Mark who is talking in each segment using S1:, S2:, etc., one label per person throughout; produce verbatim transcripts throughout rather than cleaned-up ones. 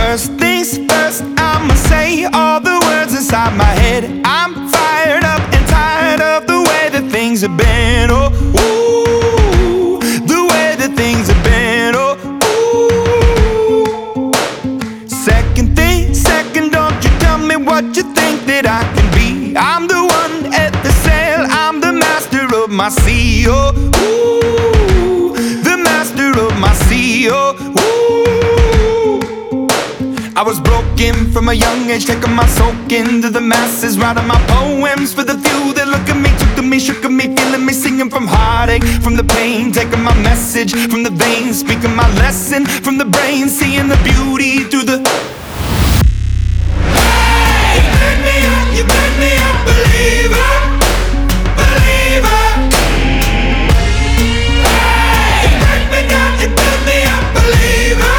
S1: First things first, I'ma say all the words inside my head. I'm fired up and tired of the way that things have been. Oh, ooh, the way that things have been. Oh, ooh. Second thing, second, don't you tell me what you think that I can be. I'm the one at the sail, I'm the master of my sea. Oh, ooh, the master of my sea. Oh, ooh. I was broken from a young age, taking my soak into the masses, writing my poems for the few that look at me, took to me, shook at me, feeling me, singing from heartache, from the pain, taking my message from the veins, speaking my lesson from the brain, seeing the beauty through the. Hey, you made me up, you made me a believer, believer. Hey, you break me down, you build me a believer.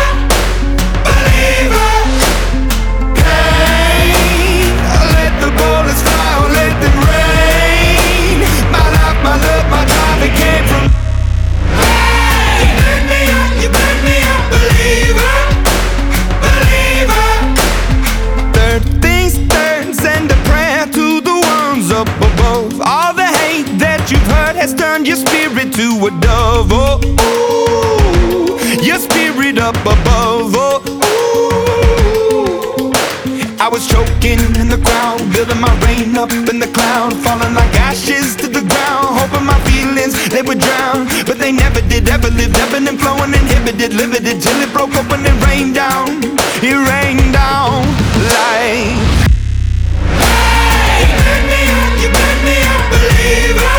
S1: Has turned your spirit to a dove. Oh, ooh, your spirit up above. Oh, ooh. I was choking in the crowd, building my rain up in the cloud, falling like ashes to the ground, hoping my feelings they would drown, but they never did. Ever lived, ebbing and flowing, inhibited, limited, till it broke open and rained down. It rained down like. Hey, you made me up, you made me a believer.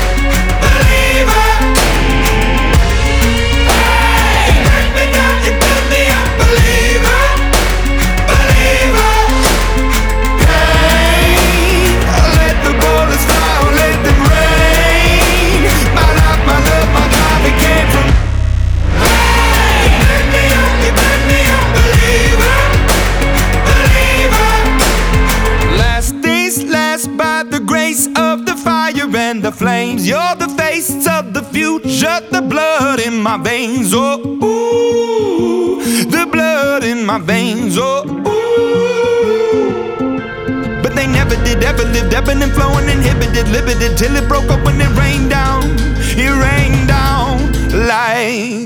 S1: And the flames, you're the face of the future, the blood in my veins. Oh, ooh, the blood in my veins. Oh, ooh. But they never did, ever lived, ebbing and flowing, inhibited, limited, till it broke up when it rained down. It rained down like.